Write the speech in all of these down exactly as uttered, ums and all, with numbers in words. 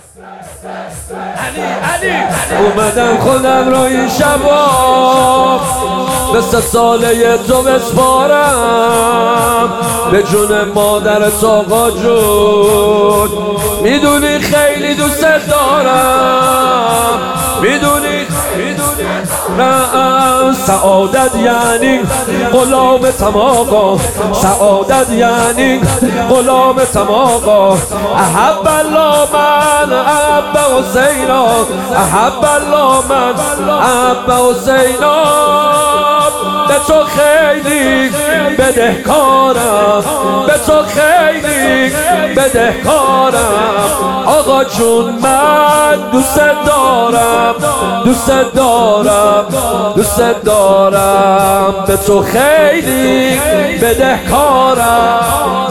اومدم خودم رو این شبا مثل ساله تو بسپارم به جون مادرت آقا جون. میدونی خیلی دوست دارم، میدونی میدونی نه سعادت یعنی غلامتم آقا، سعادت یعنی غلامتم آقا. احب الله من احب حسینا، احب الله من احب حسینا. به تو خیلی بدهکارم، به تو خیلی بدهکارم آقا جون. من دوست دارم، دوست دارم، دوست دارم، به تو خیلی بدهکارم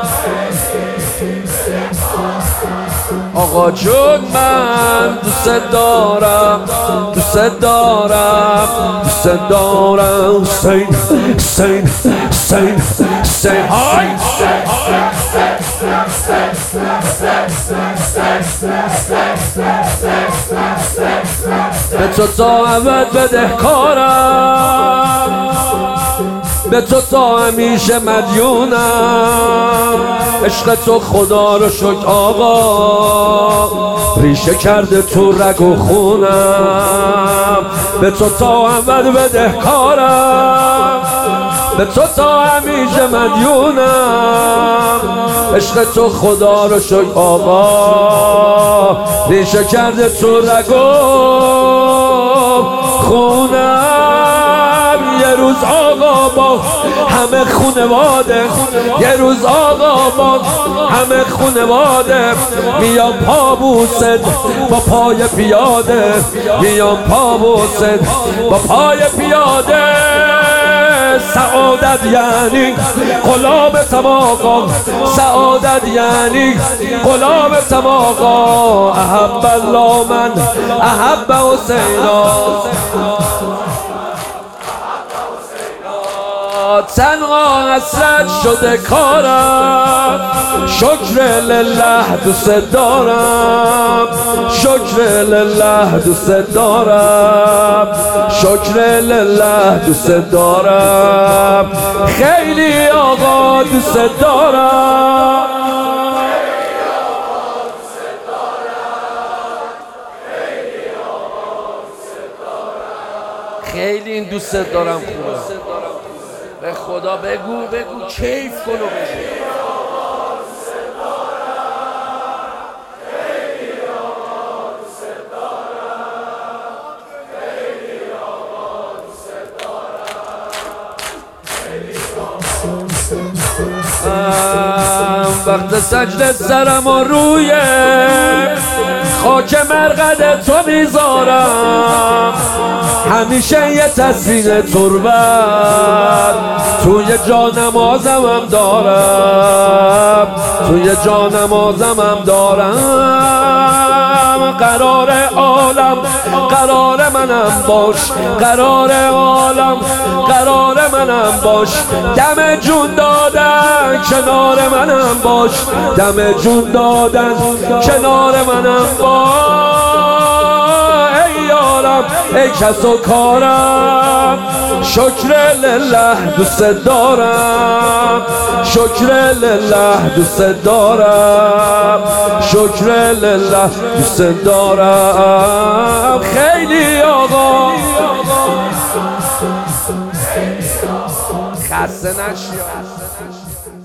آقا جون. من دوست دارم، دوست دارم، دوست دارم. حسین حسین حسین حسین های به تو تا ابد بدهکارم، به تو تا همیشه مدیونم. عشق تو خدا رو شکر آقا ریشه کرده تو رگ و خونم. به تو تا ابد بدهکارم، به تو تا همیشه مدیونم. عشق تو خدا رو شکر آقا ریشه کرده تو رگ و خونم. یه روز آقا با همه خونواده، یه روز آقا با همه خونواده میام پا بوسد با پای پیاده، میام پا بوسد با پای پیاده. سعادت یعنی غلامتم آقا، سعادت یعنی غلامتم آقا. احب الله من احب حسینا، تنها حسرت شده کارم. شکر لله دوست دارم، شکر لله دوست دارم، شکر لله دوست دارم. خیلی آقا دوست دارم، خیلی این دوست دارم خوبه. به خدا بگو بگو کیف کنو بگو. وقت سجده سرم و روی خاک مرقد تو میذارم. همیشه یه تصویر تربت توی جانمازم هم دارم، توی جانمازم هم دارم. قرار عالم قرار منم باش، قرار عالم قرار منم باش. دم جون دادن کنار منم باش، دم جون دادن کنار منم باش. ای یارم ای کس و کارم، شکر لله دوست دارم، شکر لله دوست دارم، شکر لله دوست دارم. خیلی آقا خسته نشی.